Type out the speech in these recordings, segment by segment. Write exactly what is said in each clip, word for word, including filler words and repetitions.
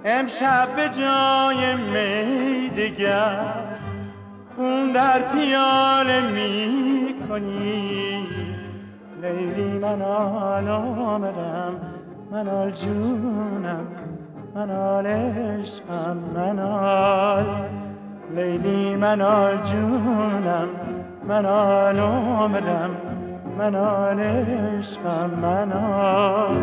امشب به جای می دگر خون در پیاله می کنی. لیلی منال آمدم، منال جونم، منال عشقم، منال. لیلی منال جونم، منال آمدم، منال عشقم، منال.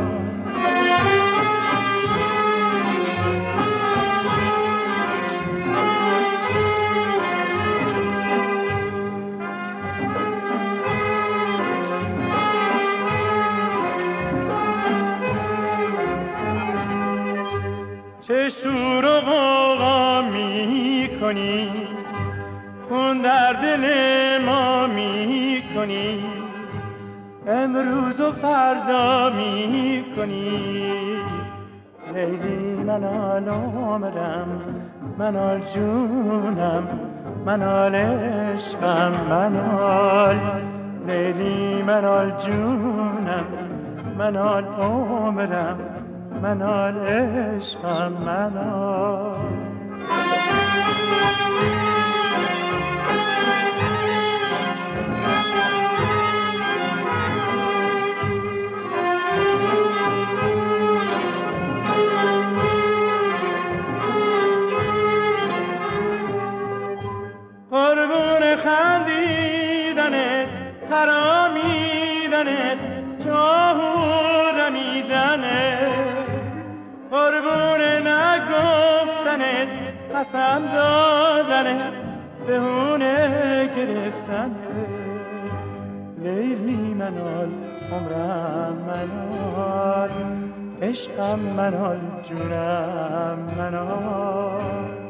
چه شور و غوغا می کنی، خون در دل ما می کنی، امروز و فردا می کنی. لیلی منال آمدم، منال جونم، منال عشقم، منال. لیلی منال جونم، منال آمدم، منال عشقم، منال. قربون خندیدنت، خرامیدنت، چاهور رمیدنت، قربون نگفتنت، قسم دادنت، بهونه گرفتنت. لیلی منال عمرم، منال عشقم، منال جونم، منال.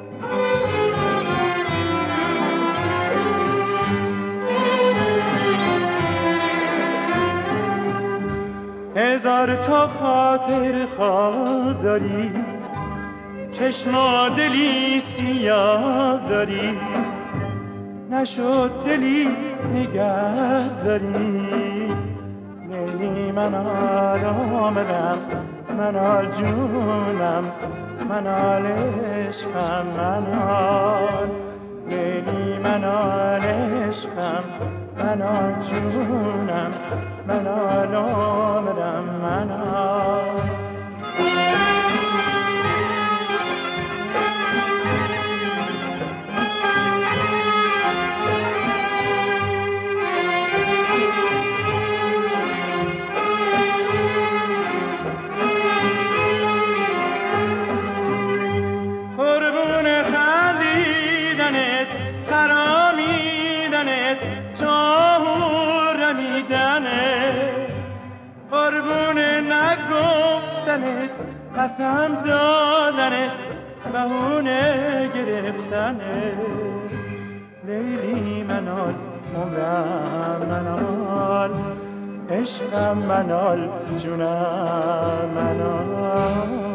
هزار تا خاطر خواب داری، چشم دلی سیاه داری، نشد دلی نگه داری. لیلی منال آمدم، منال جونم، منال عشقم، منال. لیلی منال عشقم، منال جونم، منال آمدم، منال. قربون خندیدنت، خرامیدنت، چاهور رمیدنت، قربون نگفتنت، قسم دادنت، بهونه گرفتنت. لیلی منال عمرم، منال عشقم، منال جونم، منال.